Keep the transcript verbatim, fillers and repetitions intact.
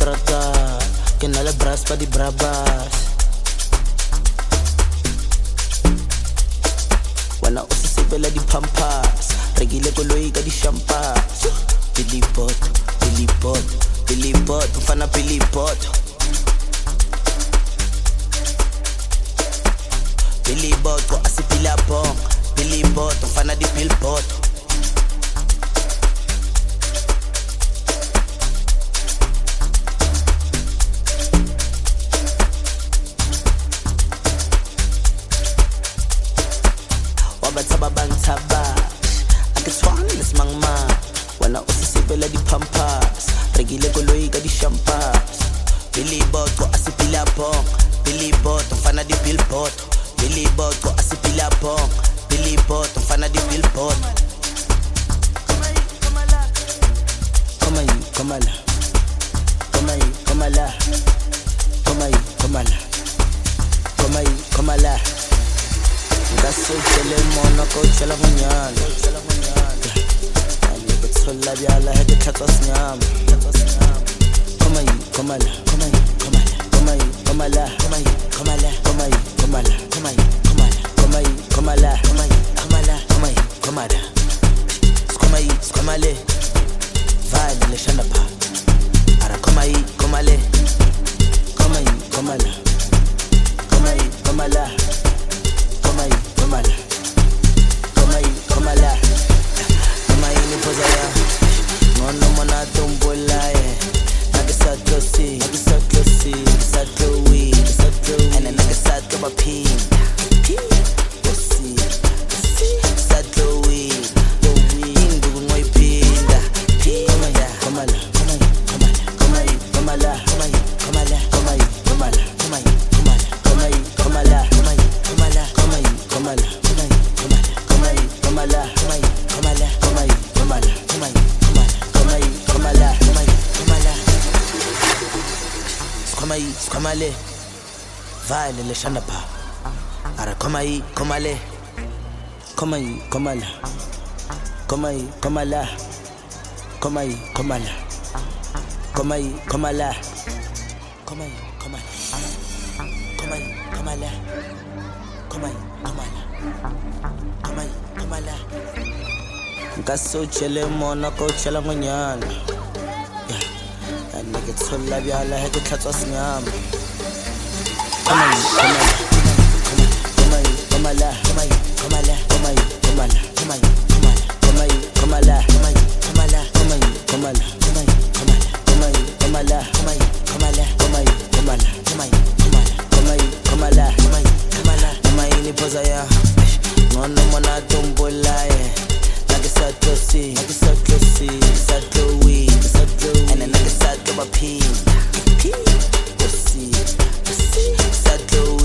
kontraka ke na le brass pa di brabas wana o se sebela di pampas regile koloi ka di champagne Billy Bot Billy Bot Billy Bot mfana Billy Bot Billy Bot ko asipila bong Billy Bot mfana di billboard Wabataba bantaba akitswana lesimangma wana usisibela di pampas regile koloi ka di champagne Billy Bot ko asipila bong Billy Bot mfana di billboard Billy Bot ko asipila bong Billy Bot mfana di billboard Komai komala Komai komala Komai komala Komai komala Ngaso chele mona ko chela munyana Ani ko tsola byala he tlhatsa senyama Komai komala Komai komala Komai komala Komai komala Komai komala Komai komala Komai komala Komai komala Komai komala Komai komale Vale le shana pa Ara komai komale Komai komala Komai komala Komai komala Komai komala Komai ni pozaya Ngono mona tumbola eh Nagisatlo si Nagisatlo si Nagisatlo we Nagisatlo we Ene nagisatlo bapinda Osi Nagisatlo we Indugu ngoyipinda Komaya komala Komai komala Komai komala Komai komala Komai komala Komai komala Komai komala Komai komala Komai komala Komai komala Komai komala Komai komala Komai komala Komai komala Komai komala Komai komala Komai komale Vale le shana pa Ara komai komale Komai komala Komai komala Komai komala Komai komala Komai komala Komai komala Komai komala Komai komala Ngaso chele mona ko chela munyana Ani ke tsola byala he ke tlhatsa senyama Komai komala Komai komala Komai komala Komai komala Komai komala Komai komala Komai komala Komai komala Komai komala Komai komala Komai komala Komai komala Komai komala Komai komala Komai komala Komai ni pozaya Ngono mona tumbola eh Nagisatlo si Nagisatlo si Nagisatlo we Nagisatlo we Ene nagisatlo bapinda Osi Osi Nagisatlo